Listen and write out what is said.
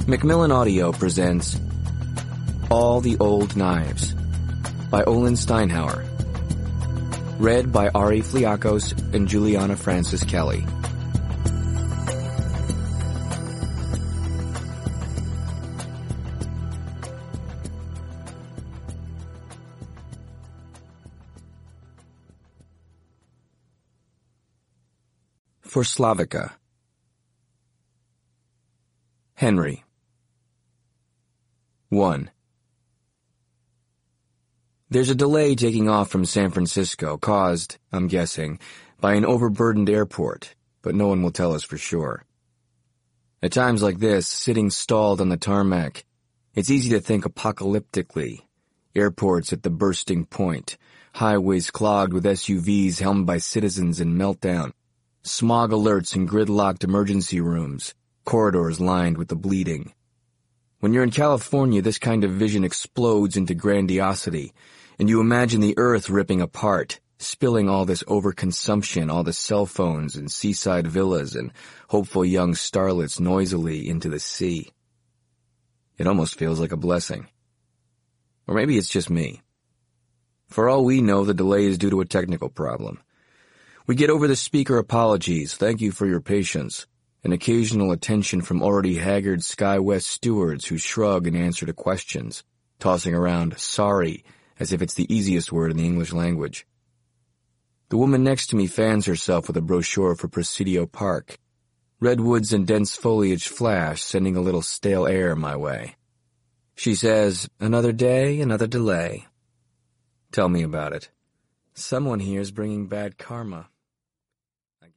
Macmillan Audio presents All the Old Knives by Olin Steinhauer. Read by Ari Fliakos and Juliana Francis Kelly. For Slavica. Henry. 1. There's a delay taking off from San Francisco caused, I'm guessing, by an overburdened airport, but no one will tell us for sure. At times like this, sitting stalled on the tarmac, it's easy to think apocalyptically. Airports at the bursting point, highways clogged with SUVs helmed by citizens in meltdown, smog alerts in gridlocked emergency rooms, corridors lined with the bleeding. When you're in California, this kind of vision explodes into grandiosity, and you imagine the earth ripping apart, spilling all this overconsumption, all the cell phones and seaside villas and hopeful young starlets noisily into the sea. It almost feels like a blessing. Or maybe it's just me. For all we know, the delay is due to a technical problem. We get over the speaker apologies, thank you for your patience, and occasional attention from already haggard SkyWest stewards who shrug in answer to questions, tossing around sorry as if it's the easiest word in the English language. The woman next to me fans herself with a brochure for Presidio Park. Redwoods and dense foliage flash, sending a little stale air my way. She says, "Another day, another delay." Tell me about it. Someone here is bringing bad karma.